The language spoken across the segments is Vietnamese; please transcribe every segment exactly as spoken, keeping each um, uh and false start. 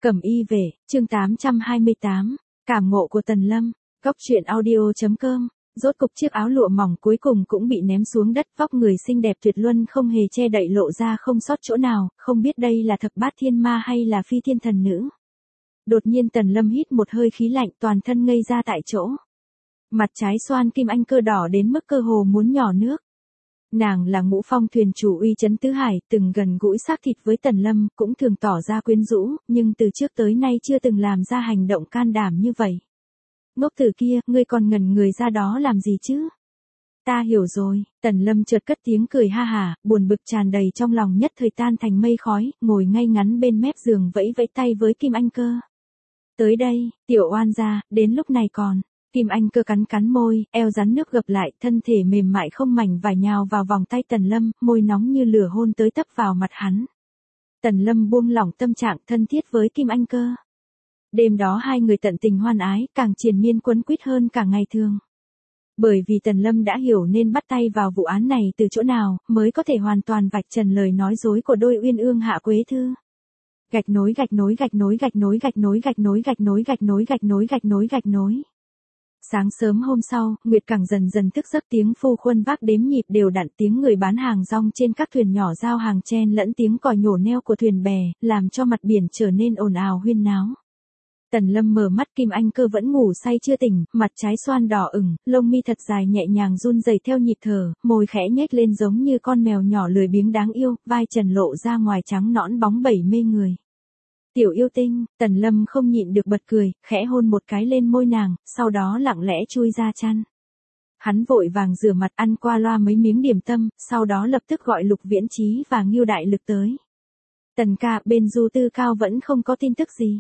Cẩm y về, chương tám trăm hai mươi tám, cảm ngộ của Tần Lâm, góc truyện audio.com, rốt cục chiếc áo lụa mỏng cuối cùng cũng bị ném xuống đất, vóc người xinh đẹp tuyệt luân không hề che đậy lộ ra không sót chỗ nào, không biết đây là thập bát thiên ma hay là phi thiên thần nữ. Đột nhiên Tần Lâm hít một hơi khí lạnh, toàn thân ngây ra tại chỗ. Mặt trái xoan kim anh cơ đỏ đến mức cơ hồ muốn nhỏ nước. Nàng là Ngũ Phong thuyền chủ uy chấn tứ hải, từng gần gũi xác thịt với Tần Lâm, cũng thường tỏ ra quyến rũ, nhưng từ trước tới nay chưa từng làm ra hành động can đảm như vậy. Ngốc tử kia, ngươi còn ngẩn người ra đó làm gì chứ? Ta hiểu rồi, Tần Lâm chợt cất tiếng cười ha hả, buồn bực tràn đầy trong lòng nhất thời tan thành mây khói, ngồi ngay ngắn bên mép giường vẫy vẫy tay với Kim Anh Cơ. Tới đây, tiểu oan gia, đến lúc này còn. Kim Anh Cơ cắn cắn môi, eo rắn nước gập lại, thân thể mềm mại không mảnh vải nhào vào vòng tay Tần Lâm, môi nóng như lửa hôn tới tấp vào mặt hắn. Tần Lâm buông lỏng tâm trạng thân thiết với Kim Anh Cơ. Đêm đó hai người tận tình hoan ái, càng triền miên quấn quýt hơn cả ngày thường. Bởi vì Tần Lâm đã hiểu nên bắt tay vào vụ án này từ chỗ nào, mới có thể hoàn toàn vạch trần lời nói dối của đôi uyên ương hạ quế thư. Gạch nối gạch nối gạch nối gạch nối gạch nối gạch nối gạch nối gạch nối gạch nối gạch nối gạch nối. Sáng sớm hôm sau, Nguyệt càng dần dần thức giấc, tiếng phu khuân vác đếm nhịp đều đặn, tiếng người bán hàng rong trên các thuyền nhỏ giao hàng chen lẫn tiếng còi nhổ neo của thuyền bè, làm cho mặt biển trở nên ồn ào huyên náo. Tần Lâm mở mắt, Kim Anh Cơ vẫn ngủ say chưa tỉnh, mặt trái xoan đỏ ửng, lông mi thật dài nhẹ nhàng run rẩy theo nhịp thở, môi khẽ nhếch lên giống như con mèo nhỏ lười biếng đáng yêu, vai trần lộ ra ngoài trắng nõn bóng bẩy mê người. Tiểu yêu tinh, Tần Lâm không nhịn được bật cười, khẽ hôn một cái lên môi nàng, sau đó lặng lẽ chui ra chăn. Hắn vội vàng rửa mặt, ăn qua loa mấy miếng điểm tâm, sau đó lập tức gọi Lục Viễn Chí và Ngưu Đại Lực tới. Tần ca, bên Du Tư Cao vẫn không có tin tức gì.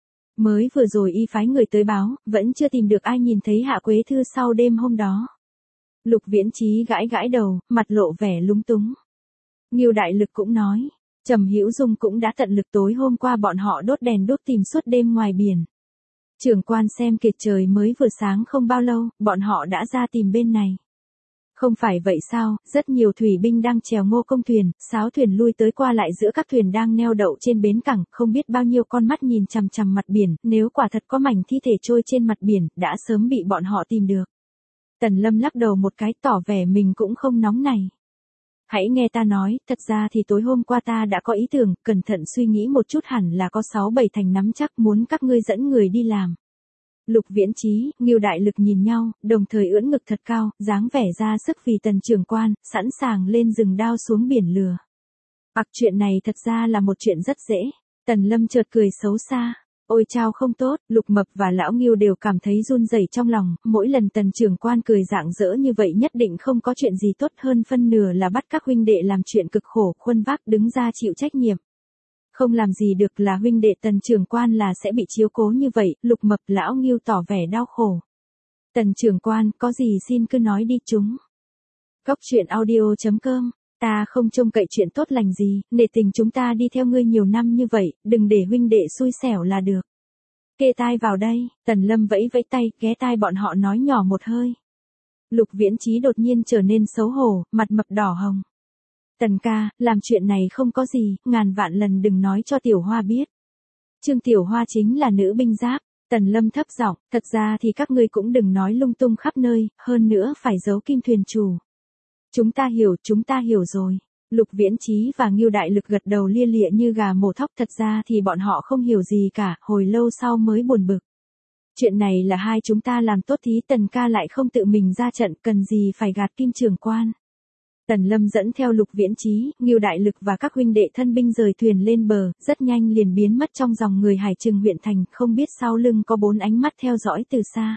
Mới vừa rồi y phái người tới báo, vẫn chưa tìm được ai nhìn thấy Hạ Quế Thư sau đêm hôm đó. Lục Viễn Chí gãi gãi đầu, mặt lộ vẻ lúng túng. Ngưu Đại Lực cũng nói. Trầm Hữu Dung cũng đã tận lực, tối hôm qua bọn họ đốt đèn đốt tìm suốt đêm ngoài biển. Trưởng quan xem kịch trời mới vừa sáng không bao lâu, bọn họ đã ra tìm bên này. Không phải vậy sao, rất nhiều thủy binh đang chèo Ngô Công thuyền, sáo thuyền lui tới qua lại giữa các thuyền đang neo đậu trên bến cảng, không biết bao nhiêu con mắt nhìn chằm chằm mặt biển, nếu quả thật có mảnh thi thể trôi trên mặt biển, đã sớm bị bọn họ tìm được. Tần Lâm lắc đầu một cái, tỏ vẻ mình cũng không nóng này. Hãy nghe ta nói, thật ra thì tối hôm qua ta đã có ý tưởng, cẩn thận suy nghĩ một chút hẳn là có sáu bảy thành nắm chắc, muốn các ngươi dẫn người đi làm. Lục Viễn Chí, Ngưu Đại Lực nhìn nhau, đồng thời ưỡn ngực thật cao, dáng vẻ ra sức vì Tần trưởng quan, sẵn sàng lên rừng đao xuống biển lừa. Ặc, chuyện này thật ra là một chuyện rất dễ. Tần Lâm chợt cười xấu xa. Ôi chao không tốt, Lục Mập và Lão Ngưu đều cảm thấy run rẩy trong lòng, mỗi lần Tần trưởng quan cười rạng rỡ như vậy nhất định không có chuyện gì tốt, hơn phân nửa là bắt các huynh đệ làm chuyện cực khổ, khuân vác đứng ra chịu trách nhiệm. Không làm gì được là huynh đệ Tần trưởng quan là sẽ bị chiếu cố như vậy, Lục Mập Lão Ngưu tỏ vẻ đau khổ. Tần trưởng quan, có gì xin cứ nói đi chúng. Góc truyện audio.com. Ta không trông cậy chuyện tốt lành gì, nể tình chúng ta đi theo ngươi nhiều năm như vậy, đừng để huynh đệ xui xẻo là được. Kê tai vào đây, Tần Lâm vẫy vẫy tay, ghé tai bọn họ nói nhỏ một hơi. Lục Viễn Chí đột nhiên trở nên xấu hổ, mặt mập đỏ hồng. Tần ca, làm chuyện này không có gì, ngàn vạn lần đừng nói cho Tiểu Hoa biết. Trương Tiểu Hoa chính là nữ binh giáp. Tần Lâm thấp giọng, thật ra thì các ngươi cũng đừng nói lung tung khắp nơi, hơn nữa phải giấu Kim thuyền chủ. Chúng ta hiểu, chúng ta hiểu rồi. Lục Viễn Chí và Ngưu Đại Lực gật đầu lia lịa như gà mổ thóc, thật ra thì bọn họ không hiểu gì cả, hồi lâu sau mới buồn bực. Chuyện này là hai chúng ta làm tốt thí, Tần ca lại không tự mình ra trận, cần gì phải gạt Kim trưởng quan. Tần Lâm dẫn theo Lục Viễn Chí, Ngưu Đại Lực và các huynh đệ thân binh rời thuyền lên bờ, rất nhanh liền biến mất trong dòng người Hải Trừng huyện thành, không biết sau lưng có bốn ánh mắt theo dõi từ xa.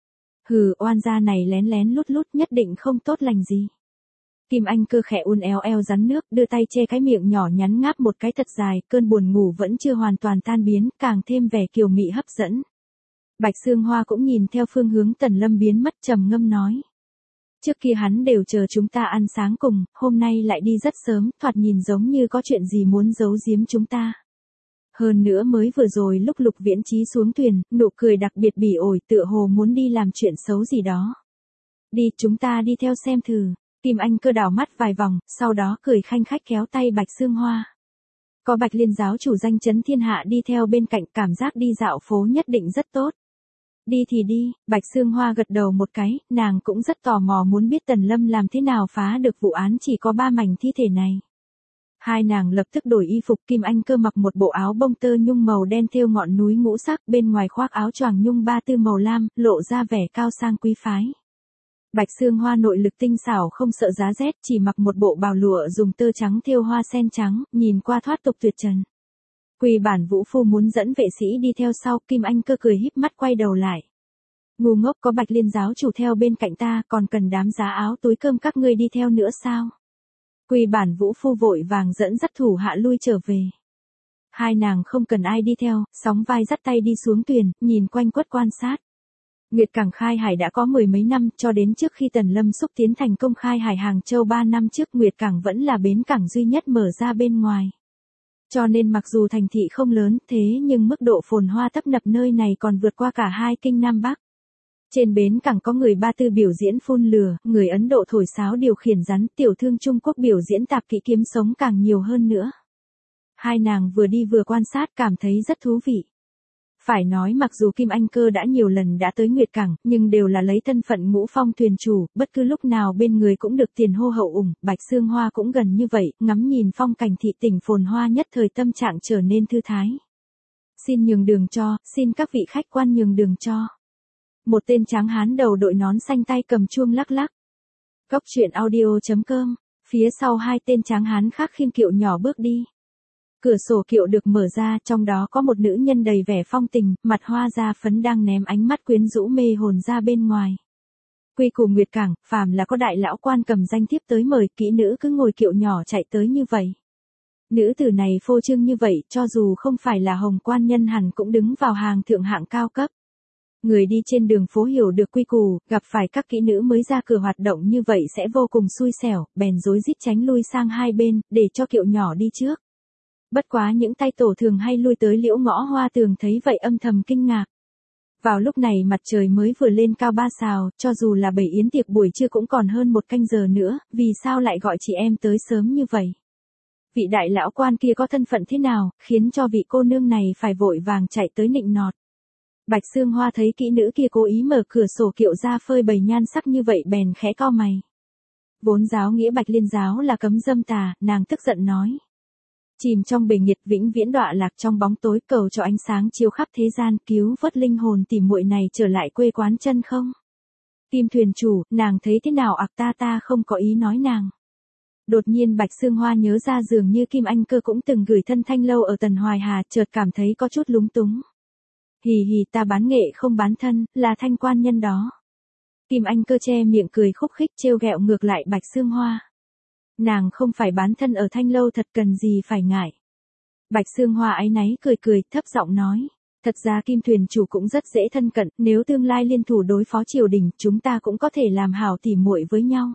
Hừ, oan gia này lén lén lút lút nhất định không tốt lành gì. Kim Anh Cơ khẽ uốn éo eo rắn nước, đưa tay che cái miệng nhỏ nhắn ngáp một cái thật dài, cơn buồn ngủ vẫn chưa hoàn toàn tan biến, càng thêm vẻ kiều mị hấp dẫn. Bạch Sương Hoa cũng nhìn theo phương hướng Tần Lâm biến mất, trầm ngâm nói. Trước kia hắn đều chờ chúng ta ăn sáng cùng, hôm nay lại đi rất sớm, thoạt nhìn giống như có chuyện gì muốn giấu giếm chúng ta. Hơn nữa mới vừa rồi lúc Lục Viễn Chí xuống thuyền, nụ cười đặc biệt bỉ ổi, tựa hồ muốn đi làm chuyện xấu gì đó. Đi, chúng ta đi theo xem thử. Kim Anh Cơ đảo mắt vài vòng, sau đó cười khanh khách kéo tay Bạch Sương Hoa. Có Bạch Liên giáo chủ danh chấn thiên hạ đi theo bên cạnh, cảm giác đi dạo phố nhất định rất tốt. Đi thì đi, Bạch Sương Hoa gật đầu một cái, nàng cũng rất tò mò muốn biết Tần Lâm làm thế nào phá được vụ án chỉ có ba mảnh thi thể này. Hai nàng lập tức đổi y phục. Kim Anh Cơ mặc một bộ áo bông tơ nhung màu đen thêu ngọn núi ngũ sắc, bên ngoài khoác áo choàng nhung ba tư màu lam, lộ ra vẻ cao sang quý phái. Bạch Sương Hoa nội lực tinh xảo không sợ giá rét, chỉ mặc một bộ bào lụa dùng tơ trắng thêu hoa sen trắng, nhìn qua thoát tục tuyệt trần. Quỳ Bản Vũ Phu muốn dẫn vệ sĩ đi theo sau, Kim Anh Cơ cười híp mắt quay đầu lại. Ngu ngốc, có Bạch Liên giáo chủ theo bên cạnh ta, còn cần đám giá áo túi cơm các ngươi đi theo nữa sao? Quỳ Bản Vũ Phu vội vàng dẫn dắt thủ hạ lui trở về. Hai nàng không cần ai đi theo, sóng vai dắt tay đi xuống thuyền, nhìn quanh quất quan sát. Nguyệt Cảng khai hải đã có mười mấy năm, cho đến trước khi Tần Lâm xúc tiến thành công khai hải Hàng Châu ba năm trước, Nguyệt Cảng vẫn là bến cảng duy nhất mở ra bên ngoài. Cho nên mặc dù thành thị không lớn, thế nhưng mức độ phồn hoa tấp nập nơi này còn vượt qua cả hai kinh Nam Bắc. Trên bến cảng có người Ba Tư biểu diễn phun lửa, người Ấn Độ thổi sáo điều khiển rắn, tiểu thương Trung Quốc biểu diễn tạp kỹ kiếm sống càng nhiều hơn nữa. Hai nàng vừa đi vừa quan sát cảm thấy rất thú vị. Phải nói mặc dù Kim Anh Cơ đã nhiều lần đã tới Nguyệt Cảng, nhưng đều là lấy thân phận ngũ phong thuyền chủ, bất cứ lúc nào bên người cũng được tiền hô hậu ủng. Bạch Sương Hoa cũng gần như vậy, ngắm nhìn phong cảnh thị tỉnh phồn hoa nhất thời tâm trạng trở nên thư thái. Xin nhường đường cho, xin các vị khách quan nhường đường cho. Một tên tráng hán đầu đội nón xanh tay cầm chuông lắc lắc. Góc truyện audio chấm com, phía sau hai tên tráng hán khác khiêng kiệu nhỏ bước đi. Cửa sổ kiệu được mở ra, trong đó có một nữ nhân đầy vẻ phong tình, mặt hoa da phấn đang ném ánh mắt quyến rũ mê hồn ra bên ngoài. Quy củ Nguyệt Cảng, phàm là có đại lão quan cầm danh thiếp tới mời, kỹ nữ cứ ngồi kiệu nhỏ chạy tới như vậy. Nữ tử này phô trương như vậy, cho dù không phải là hồng quan nhân hẳn cũng đứng vào hàng thượng hạng cao cấp. Người đi trên đường phố hiểu được quy củ, gặp phải các kỹ nữ mới ra cửa hoạt động như vậy sẽ vô cùng xui xẻo, bèn rối rít tránh lui sang hai bên, để cho kiệu nhỏ đi trước. Bất quá những tay tổ thường hay lui tới Liễu Ngõ Hoa Tường thấy vậy âm thầm kinh ngạc. Vào lúc này mặt trời mới vừa lên cao ba sào, cho dù là bày yến tiệc buổi trưa cũng còn hơn một canh giờ nữa, vì sao lại gọi chị em tới sớm như vậy? Vị đại lão quan kia có thân phận thế nào, khiến cho vị cô nương này phải vội vàng chạy tới nịnh nọt. Bạch Sương Hoa thấy kỹ nữ kia cố ý mở cửa sổ kiệu ra phơi bày nhan sắc như vậy bèn khẽ cau mày. Vốn giáo nghĩa Bạch Liên giáo là cấm dâm tà, nàng tức giận nói. Chìm trong bể nghiệt vĩnh viễn đọa lạc trong bóng tối, cầu cho ánh sáng chiếu khắp thế gian, cứu vớt linh hồn tỷ muội này trở lại quê quán chân không? Kim thuyền chủ, nàng thấy thế nào ặc ta ta không có ý nói nàng. Đột nhiên Bạch Sương Hoa nhớ ra dường như Kim Anh Cơ cũng từng gửi thân thanh lâu ở Tần Hoài Hà, chợt cảm thấy có chút lúng túng. Hì hì, ta bán nghệ không bán thân, là thanh quan nhân đó. Kim Anh Cơ che miệng cười khúc khích trêu ghẹo ngược lại Bạch Sương Hoa. Nàng không phải bán thân ở thanh lâu thật cần gì phải ngại. Bạch Sương Hoa áy náy cười cười thấp giọng nói. Thật ra Kim thuyền chủ cũng rất dễ thân cận, nếu tương lai liên thủ đối phó triều đình, chúng ta cũng có thể làm hảo tỉ muội với nhau.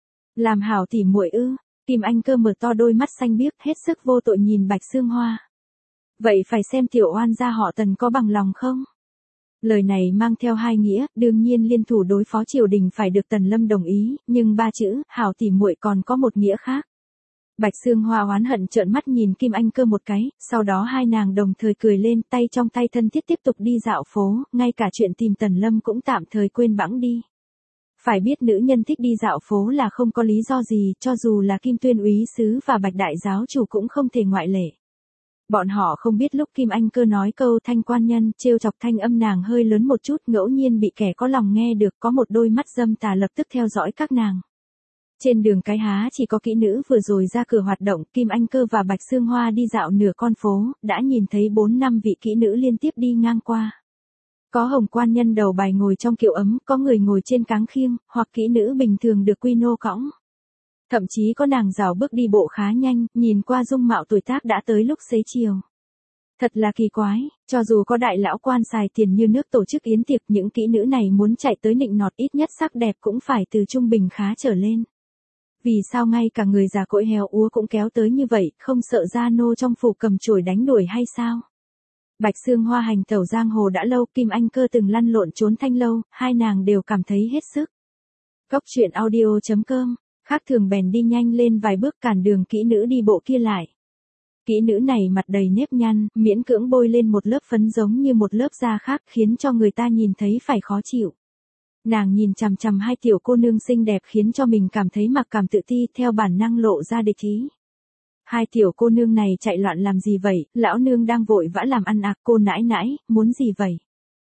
Làm hảo tỉ muội ư? Kim Anh Cơ mở to đôi mắt xanh biếc hết sức vô tội nhìn Bạch Sương Hoa. Vậy phải xem tiểu oan gia họ Tần có bằng lòng không? Lời này mang theo hai nghĩa, đương nhiên liên thủ đối phó triều đình phải được Tần Lâm đồng ý, nhưng ba chữ, hảo tỉ muội còn có một nghĩa khác. Bạch Sương Hoa oán hận trợn mắt nhìn Kim Anh Cơ một cái, sau đó hai nàng đồng thời cười lên, tay trong tay thân thiết tiếp tục đi dạo phố, ngay cả chuyện tìm Tần Lâm cũng tạm thời quên bẵng đi. Phải biết nữ nhân thích đi dạo phố là không có lý do gì, cho dù là Kim Tuyên úy sứ và Bạch đại giáo chủ cũng không thể ngoại lệ. Bọn họ không biết lúc Kim Anh Cơ nói câu thanh quan nhân, trêu chọc thanh âm nàng hơi lớn một chút, ngẫu nhiên bị kẻ có lòng nghe được, có một đôi mắt dâm tà lập tức theo dõi các nàng. Trên đường Cái Há chỉ có kỹ nữ vừa rồi ra cửa hoạt động, Kim Anh Cơ và Bạch Sương Hoa đi dạo nửa con phố, đã nhìn thấy bốn năm vị kỹ nữ liên tiếp đi ngang qua. Có hồng quan nhân đầu bài ngồi trong kiệu ấm, có người ngồi trên cáng khiêng, hoặc kỹ nữ bình thường được quy nô cõng. Thậm chí có nàng rảo bước đi bộ khá nhanh, nhìn qua dung mạo tuổi tác đã tới lúc xế chiều. Thật là kỳ quái, cho dù có đại lão quan xài tiền như nước tổ chức yến tiệc, những kỹ nữ này muốn chạy tới nịnh nọt ít nhất sắc đẹp cũng phải từ trung bình khá trở lên. Vì sao ngay cả người già cỗi heo úa cũng kéo tới như vậy, không sợ gia nô trong phủ cầm chổi đánh đuổi hay sao? Bạch Sương Hoa hành tẩu giang hồ đã lâu, Kim Anh Cơ từng lăn lộn trốn thanh lâu, hai nàng đều cảm thấy hết sức. Góc truyện audio chấm com, khác thường bèn đi nhanh lên vài bước cản đường kỹ nữ đi bộ kia lại. Kỹ nữ này mặt đầy nếp nhăn, miễn cưỡng bôi lên một lớp phấn giống như một lớp da khác khiến cho người ta nhìn thấy phải khó chịu. Nàng nhìn chằm chằm hai tiểu cô nương xinh đẹp khiến cho mình cảm thấy mặc cảm tự ti, theo bản năng lộ ra địch ý. Hai tiểu cô nương này chạy loạn làm gì vậy, lão nương đang vội vã làm ăn à, cô nãi nãi, muốn gì vậy?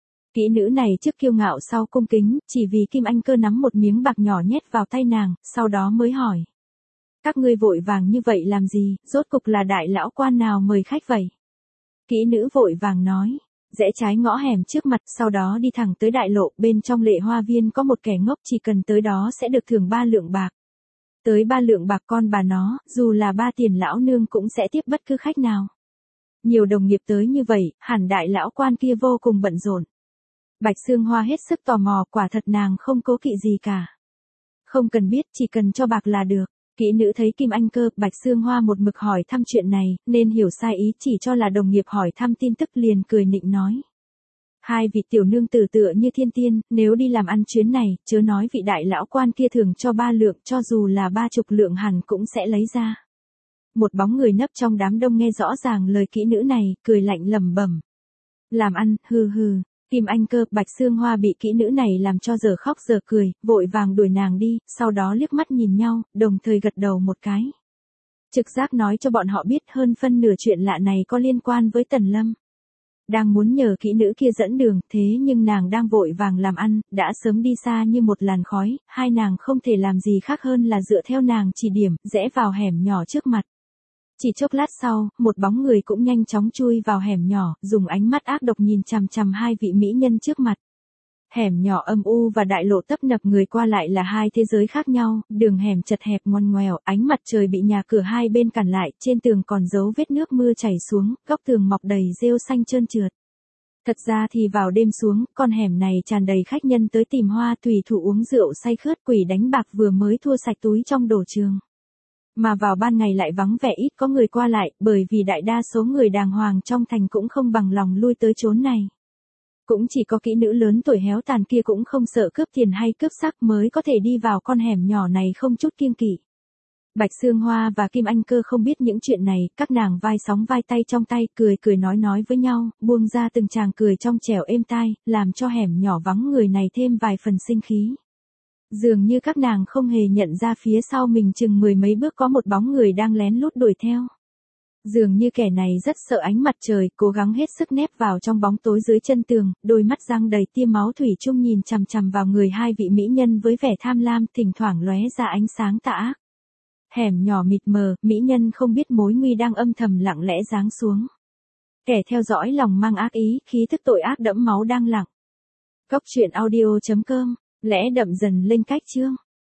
Kỹ nữ này trước kiêu ngạo sau cung kính, chỉ vì Kim Anh Cơ nắm một miếng bạc nhỏ nhét vào tay nàng, sau đó mới hỏi. Các ngươi vội vàng như vậy làm gì, rốt cục là đại lão quan nào mời khách vậy? Kỹ nữ vội vàng nói. Rẽ trái ngõ hẻm trước mặt, sau đó đi thẳng tới đại lộ, bên trong Lệ Hoa Viên có một kẻ ngốc, chỉ cần tới đó sẽ được thưởng ba lượng bạc. Tới ba lượng bạc con bà nó, dù là ba tiền lão nương cũng sẽ tiếp bất cứ khách nào. Nhiều đồng nghiệp tới như vậy, hẳn đại lão quan kia vô cùng bận rộn. Bạch Sương Hoa hết sức tò mò, quả thật nàng không cố kỵ gì cả. Không cần biết, chỉ cần cho bạc là được. Kỹ nữ thấy Kim Anh Cơ, Bạch Sương Hoa một mực hỏi thăm chuyện này, nên hiểu sai ý, chỉ cho là đồng nghiệp hỏi thăm tin tức, liền cười nịnh nói. Hai vị tiểu nương tử tựa như thiên tiên, nếu đi làm ăn chuyến này, chớ nói vị đại lão quan kia thường cho ba lượng, cho dù là ba chục lượng hẳn cũng sẽ lấy ra. Một bóng người nấp trong đám đông nghe rõ ràng lời kỹ nữ này, cười lạnh lẩm bẩm. Làm ăn, hừ hừ. Kim Anh Cơ, Bạch Sương Hoa bị kỹ nữ này làm cho giờ khóc giờ cười, vội vàng đuổi nàng đi, sau đó liếc mắt nhìn nhau, đồng thời gật đầu một cái. Trực giác nói cho bọn họ biết hơn phân nửa chuyện lạ này có liên quan với Tần Lâm. Đang muốn nhờ kỹ nữ kia dẫn đường, thế nhưng nàng đang vội vàng làm ăn, đã sớm đi xa như một làn khói, hai nàng không thể làm gì khác hơn là dựa theo nàng chỉ điểm, rẽ vào hẻm nhỏ trước mặt. Chỉ chốc lát sau, một bóng người cũng nhanh chóng chui vào hẻm nhỏ, dùng ánh mắt ác độc nhìn chằm chằm hai vị mỹ nhân trước mặt. Hẻm nhỏ âm u và đại lộ tấp nập người qua lại là hai thế giới khác nhau, đường hẻm chật hẹp ngoằn ngoèo, ánh mặt trời bị nhà cửa hai bên cản lại, trên tường còn dấu vết nước mưa chảy xuống, góc tường mọc đầy rêu xanh trơn trượt. Thật ra thì vào đêm xuống, con hẻm này tràn đầy khách nhân tới tìm hoa tùy thủ uống rượu say khướt, quỷ đánh bạc vừa mới thua sạch túi trong đổ trường. Mà vào ban ngày lại vắng vẻ, ít có người qua lại, bởi vì đại đa số người đàng hoàng trong thành cũng không bằng lòng lui tới chốn này. Cũng chỉ có kỹ nữ lớn tuổi héo tàn kia cũng không sợ cướp tiền hay cướp sắc mới có thể đi vào con hẻm nhỏ này không chút kiêng kỵ. Bạch Sương Hoa và Kim Anh Cơ không biết những chuyện này, các nàng vai sóng vai tay trong tay, cười cười nói nói với nhau, buông ra từng tràng cười trong trẻo êm tai, làm cho hẻm nhỏ vắng người này thêm vài phần sinh khí. Dường như các nàng không hề nhận ra phía sau mình chừng mười mấy bước có một bóng người đang lén lút đuổi theo. Dường như kẻ này rất sợ ánh mặt trời, cố gắng hết sức nép vào trong bóng tối dưới chân tường, đôi mắt răng đầy tia máu thủy chung nhìn chằm chằm vào người hai vị mỹ nhân với vẻ tham lam, thỉnh thoảng lóe ra ánh sáng tà ác. Hẻm nhỏ mịt mờ, mỹ nhân không biết mối nguy đang âm thầm lặng lẽ giáng xuống. Kẻ theo dõi lòng mang ác ý, khí thức tội ác đẫm máu đang lặng. Cốc truyện audio chấm com, lẽ đậm dần lên cách chương.